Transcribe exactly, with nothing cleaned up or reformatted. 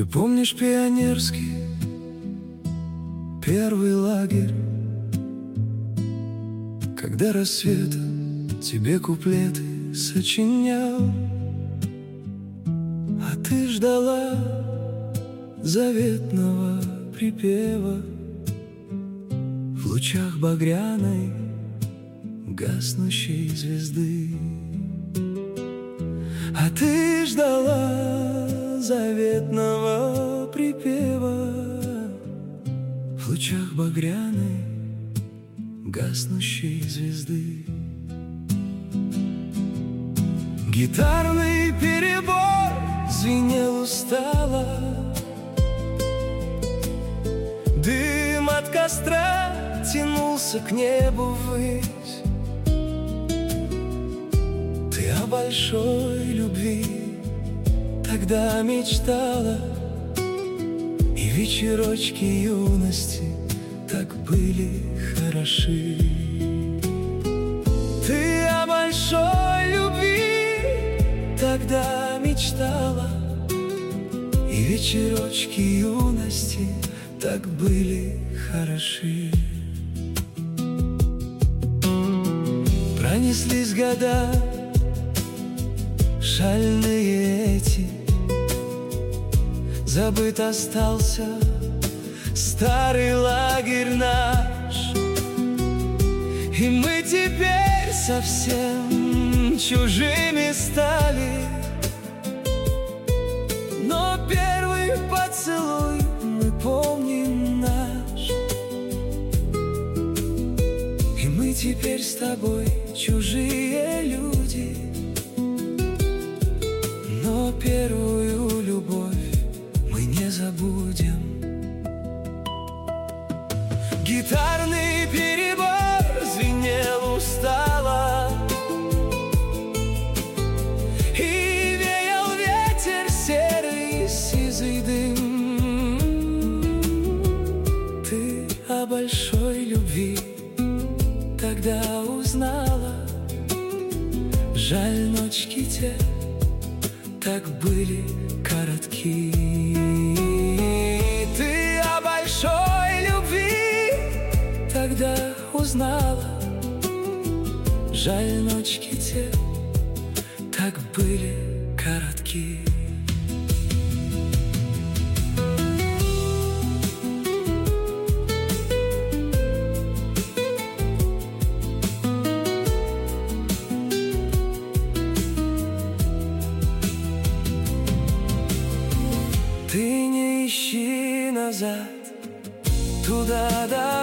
Ты помнишь пионерский первый лагерь, когда рассвет тебе куплеты сочинял, а ты ждала заветного припева в лучах багряной гаснущей звезды. А ты ждала заветного припева в лучах багряной гаснущей звезды. Гитарный перебор звенел устало, дым от костра тянулся к небу ввысь. Ты о большой любви тогда мечтала, и вечерочки юности так были хороши. Ты о большой любви тогда мечтала, и вечерочки юности так были хороши. Пронеслись года шальные эти, забыт остался старый лагерь наш, и мы теперь совсем чужими стали. Но первый поцелуй мы помним наш, и мы теперь с тобой чужие люди. Но первую любовь мы не забудем. Гитарный перебор звенел устало, и веял ветер серый сизый дым. Ты о большой любви тогда узнала, жаль, ночки те так были коротки. Ты о большой любви тогда узнала, жаль, ночки те так были коротки. Ты не ищи назад, туда, да